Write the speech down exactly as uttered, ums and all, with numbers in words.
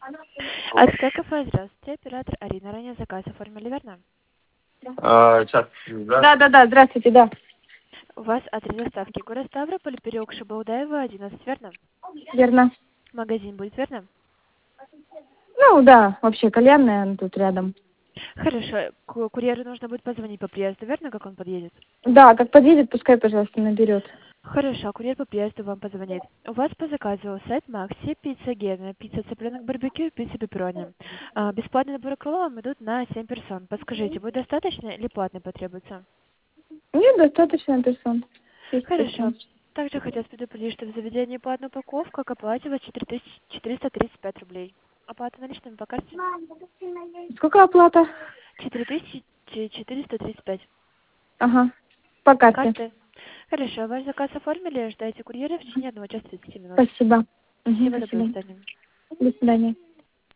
АСК кафе, здравствуйте. Оператор Арина. Ранее заказ оформили, верно? А, сейчас, да? Да, да, да, здравствуйте, да. У вас адрес доставки город Ставрополь, переулок Шабаудаева, одиннадцать, верно? Верно. Магазин будет, верно? Ну, да, вообще кальянная, она тут рядом. Хорошо. Ку- Курьеру нужно будет позвонить по приезду, верно, как он подъедет? Да, как подъедет, пускай, пожалуйста, наберет. Хорошо, курьер по приезду вам позвонит. У вас по заказу сайт Макси, пицца Гена, пицца цыпленок барбекю, пицца пепперони. А, бесплатные наборы к вам идут на семь персон. Подскажите, будет достаточно или платный потребуется? Нет, достаточно персон. Шесть Хорошо. персон. Также хотелось предупредить, что в заведении платная упаковка к оплате вас четыре тысячи четыреста тридцать пять рублей. Оплата наличными по карте? Сколько оплата? четыре тысячи четыреста тридцать пять. Ага, по карте. Карты. Хорошо, ваш заказ оформили, ждайте курьера в течение одного часа тридцати минут. Спасибо. Угу, Всего доброго, до спасибо. свидания. До свидания.